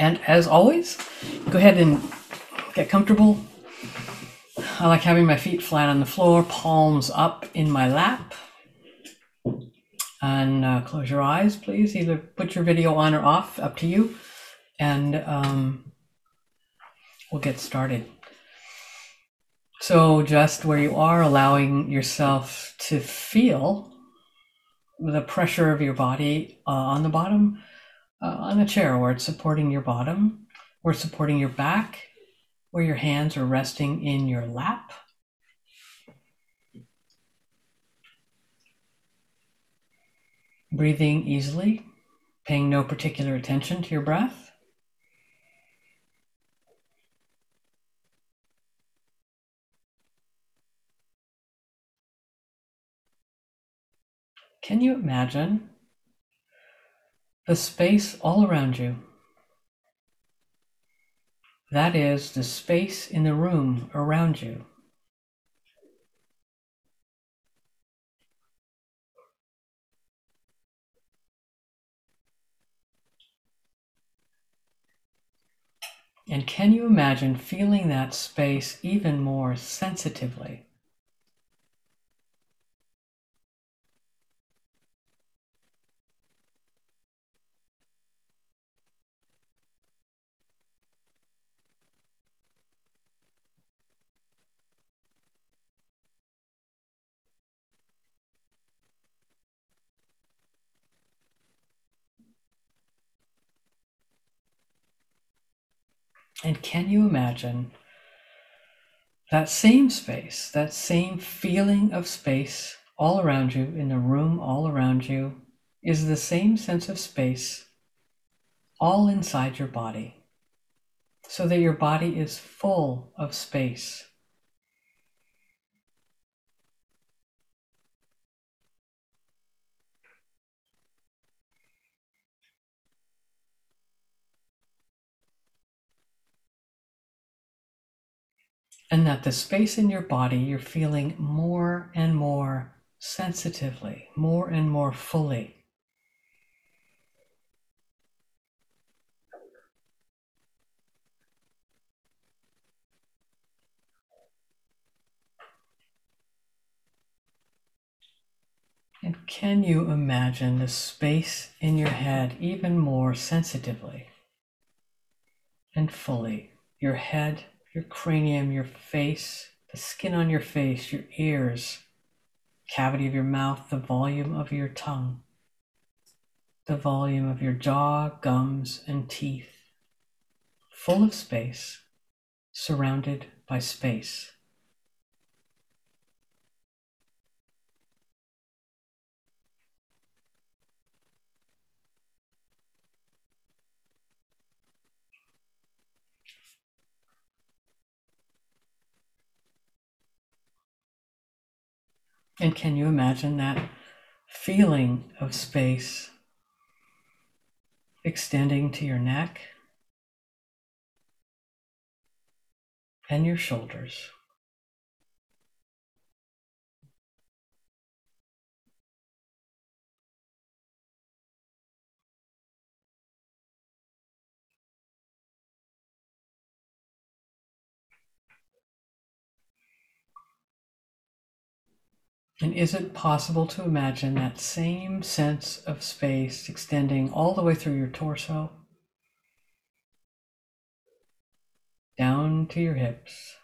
And as always, go ahead and get comfortable. I like having my feet flat on the floor, palms up in my lap. And close your eyes, please. Either put your video on or off, up to you. And we'll get started. So just where you are, allowing yourself to feel the pressure of your body on the bottom, on the chair where it's supporting your bottom, or supporting your back, where your hands are resting in your lap. Breathing easily, paying no particular attention to your breath. Can you imagine the space all around you? That is the space in the room around you. And can you imagine feeling that space even more sensitively? And can you imagine that same space, that same feeling of space all around you, in the room all around you, is the same sense of space all inside your body, so that your body is full of space. And that the space in your body, you're feeling more and more sensitively, more and more fully. And can you imagine the space in your head even more sensitively and fully? Your head, your cranium, your face, the skin on your face, your ears, cavity of your mouth, the volume of your tongue, the volume of your jaw, gums, and teeth, full of space, surrounded by space. And can you imagine that feeling of space extending to your neck and your shoulders? And is it possible to imagine that same sense of space extending all the way through your torso, down to your hips?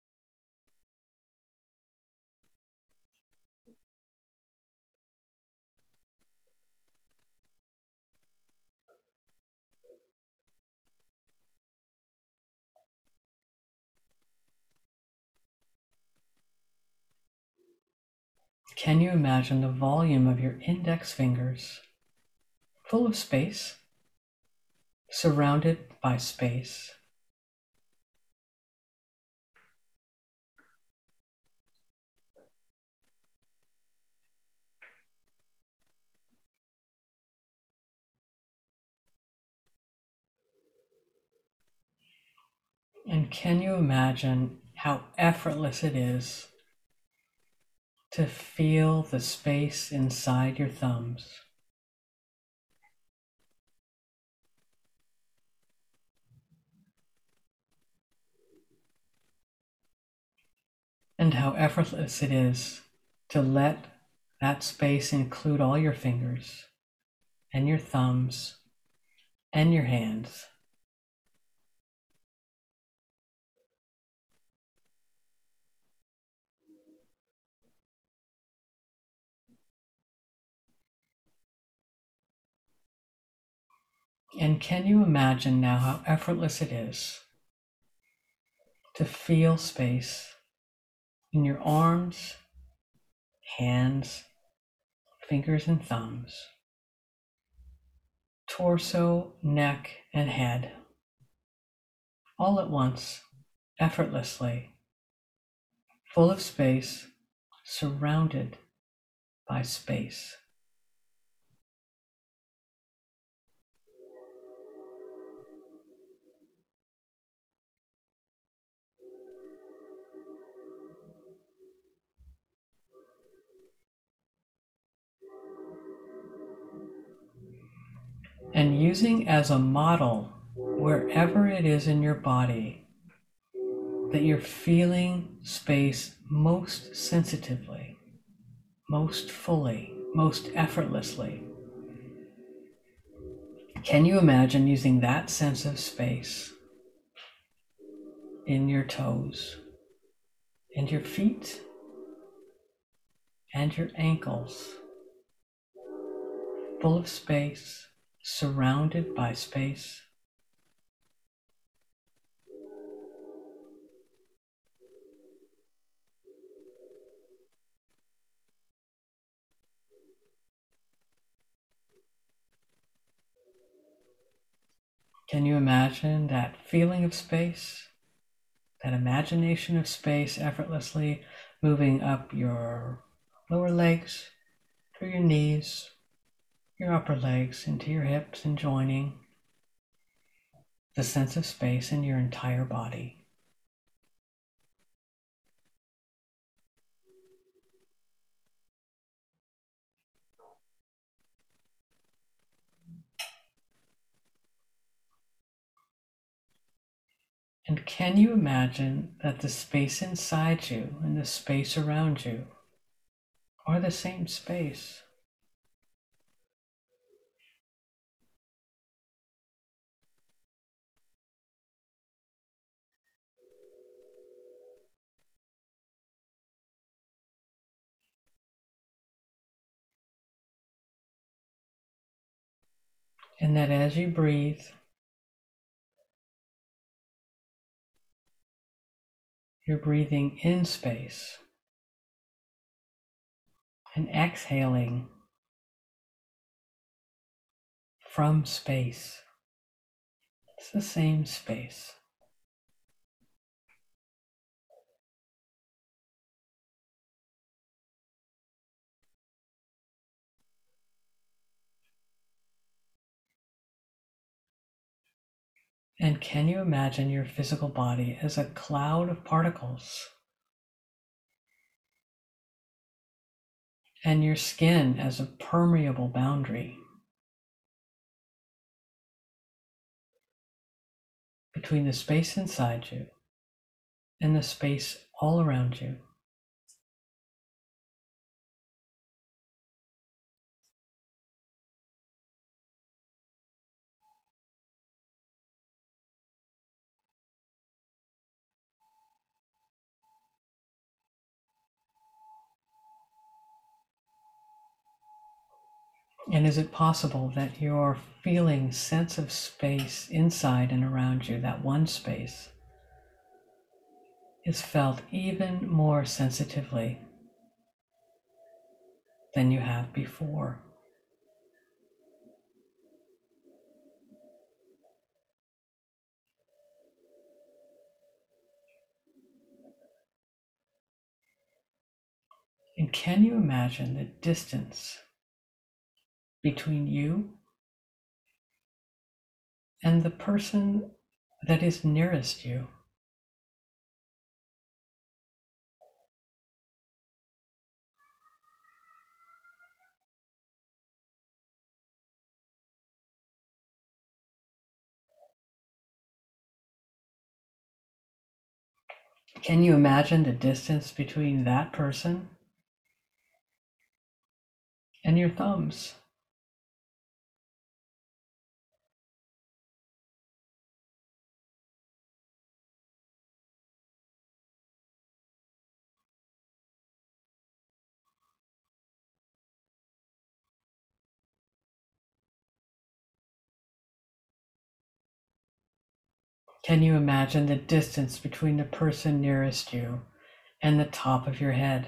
Can you imagine the volume of your index fingers, full of space, surrounded by space? And can you imagine how effortless it is to feel the space inside your thumbs? and how effortless it is to let that space include all your fingers and your thumbs and your hands. And can you imagine now how effortless it is to feel space in your arms, hands, fingers and thumbs, torso, neck, and head, all at once, effortlessly, full of space, surrounded by space. And using as a model wherever it is in your body that you're feeling space most sensitively, most fully, most effortlessly. Can you imagine using that sense of space in your toes, and your feet, and your ankles, full of space, surrounded by space? Can you imagine that feeling of space, that imagination of space effortlessly moving up your lower legs, through your knees, your upper legs, into your hips, and joining the sense of space in your entire body? And can you imagine that the space inside you and the space around you are the same space? And that as you breathe, you're breathing in space and exhaling from space. It's the same space. And can you imagine your physical body as a cloud of particles, and your skin as a permeable boundary between the space inside you and the space all around you? And is it possible that your feeling sense of space inside and around you, that one space, is felt even more sensitively than you have before? And can you imagine the distance between you and the person that is nearest you? Can you imagine the distance between that person and your thumbs? Can you imagine the distance between the person nearest you and the top of your head?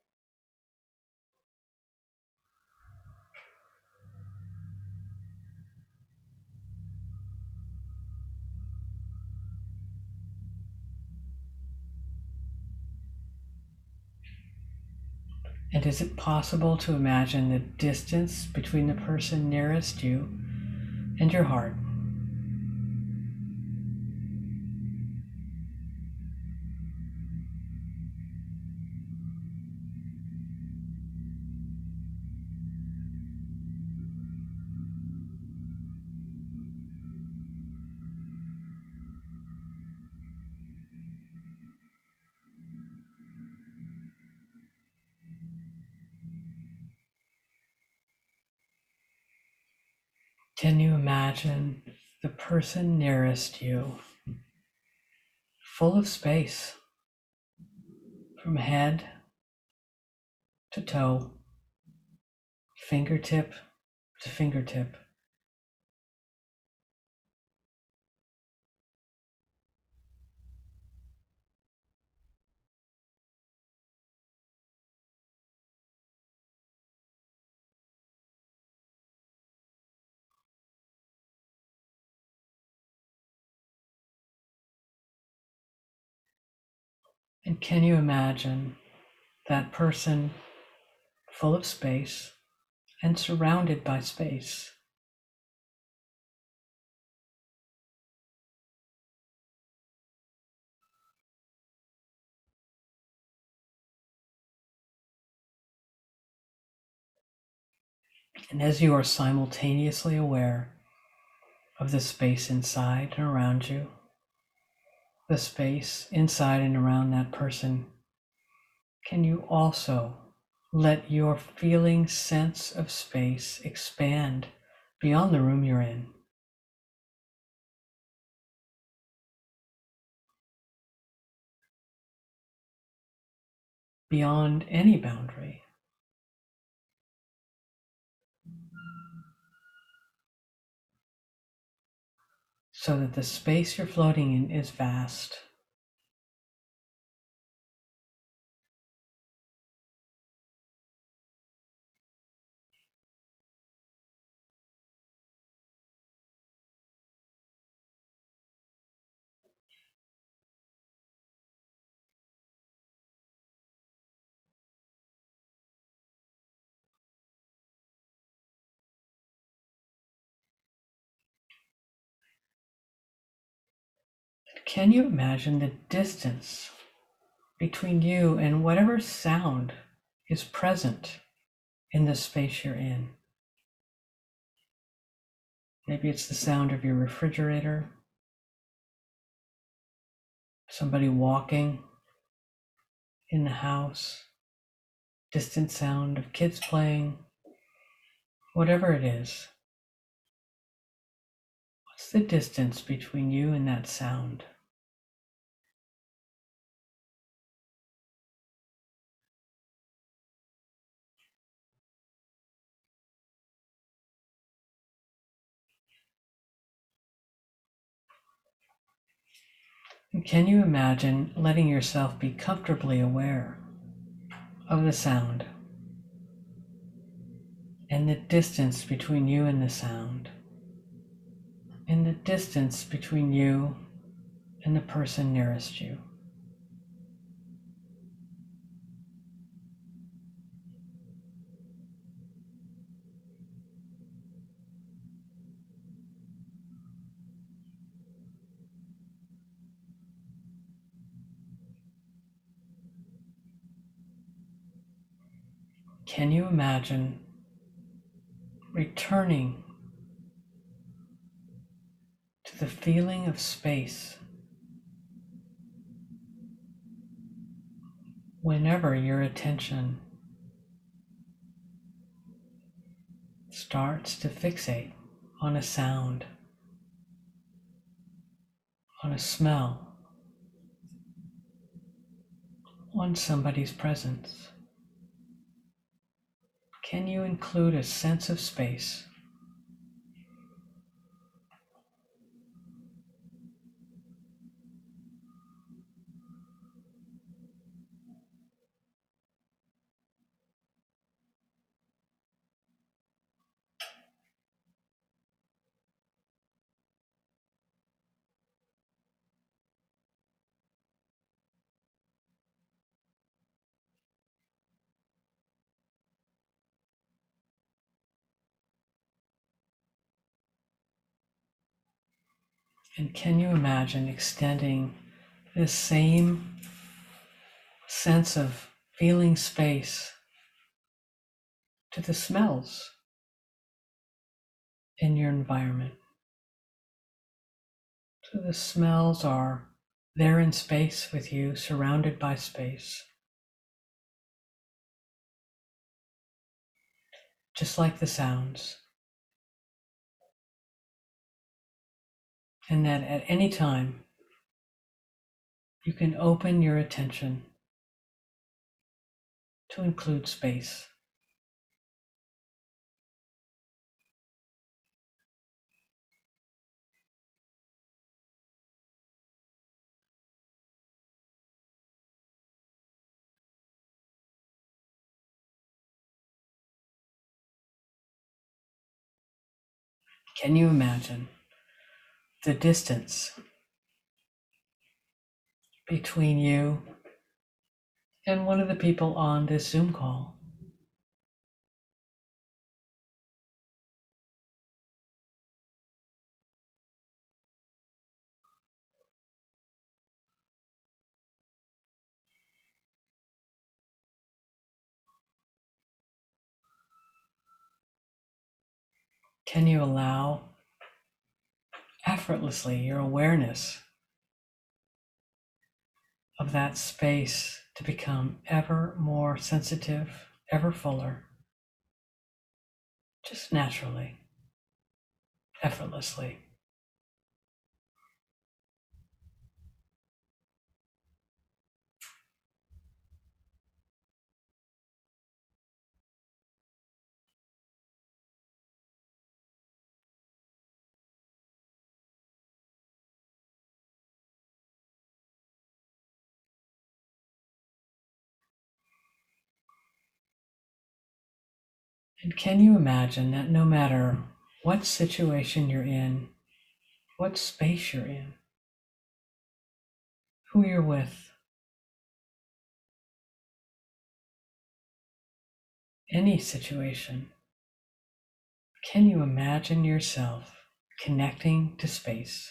And is it possible to imagine the distance between the person nearest you and your heart? Can you imagine the person nearest you full of space from head to toe, fingertip to fingertip? And can you imagine that person full of space and surrounded by space? And as you are simultaneously aware of the space inside and around you, the space inside and around that person, can you also let your feeling sense of space expand beyond the room you're in, beyond any boundary, so that the space you're floating in is vast? Can you imagine the distance between you and whatever sound is present in the space you're in? Maybe it's the sound of your refrigerator, somebody walking in the house, distant sound of kids playing, whatever it is. What's the distance between you and that sound? And can you imagine letting yourself be comfortably aware of the sound and the distance between you and the sound, and the distance between you and the person nearest you? Can you imagine returning to the feeling of space whenever your attention starts to fixate on a sound, on a smell, on somebody's presence, can you include a sense of space? And can you imagine extending this same sense of feeling space to the smells in your environment? So the smells are there in space with you, surrounded by space. Just like the sounds. And that at any time, you can open your attention to include space. Can you imagine the distance between you and one of the people on this Zoom call? Can you allow effortlessly your awareness of that space to become ever more sensitive, ever fuller, just naturally, effortlessly? And can you imagine that no matter what situation you're in, what space you're in, who you're with, any situation, can you imagine yourself connecting to space?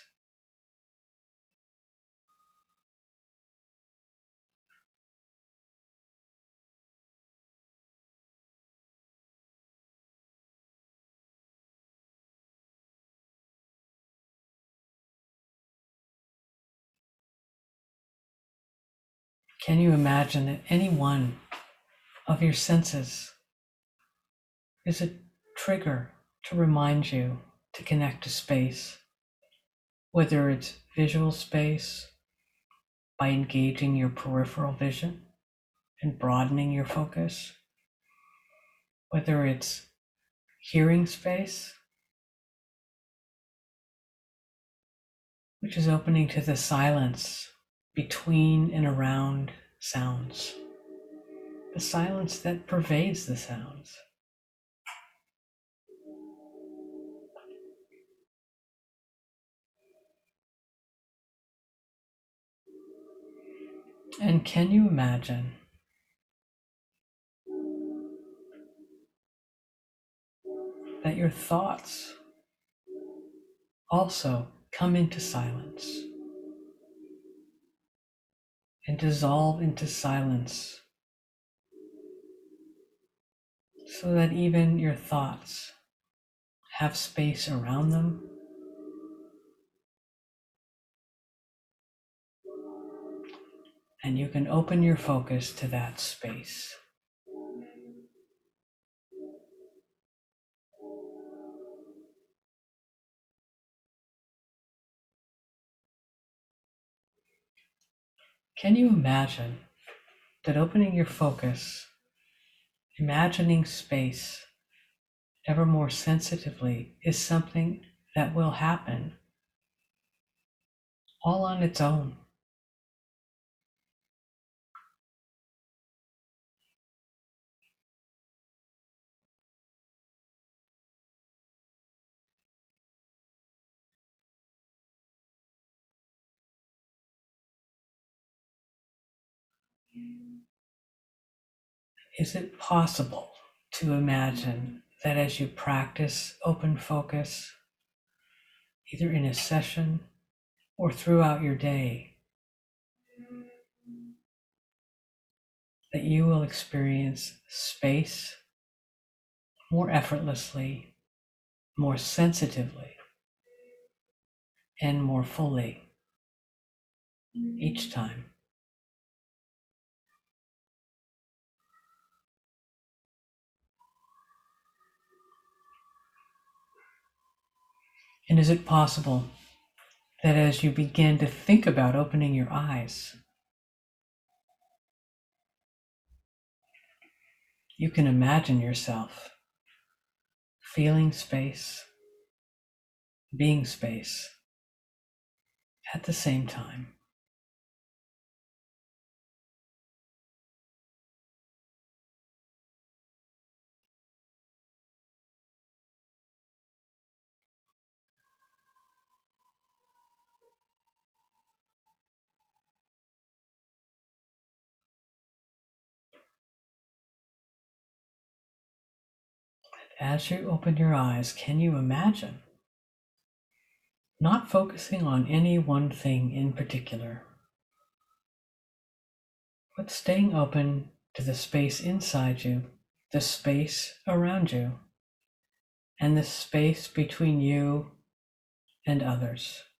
Can you imagine that any one of your senses is a trigger to remind you to connect to space, whether it's visual space by engaging your peripheral vision and broadening your focus, whether it's hearing space, which is opening to the silence between and around sounds, the silence that pervades the sounds. And can you imagine that your thoughts also come into silence and dissolve into silence, so that even your thoughts have space around them and you can open your focus to that space. Can you imagine that opening your focus, imagining space ever more sensitively, is something that will happen all on its own? Is it possible to imagine that as you practice open focus, either in a session or throughout your day, that you will experience space more effortlessly, more sensitively, and more fully each time? And is it possible that as you begin to think about opening your eyes, you can imagine yourself feeling space, being space at the same time? As you open your eyes, can you imagine not focusing on any one thing in particular, but staying open to the space inside you, the space around you, and the space between you and others?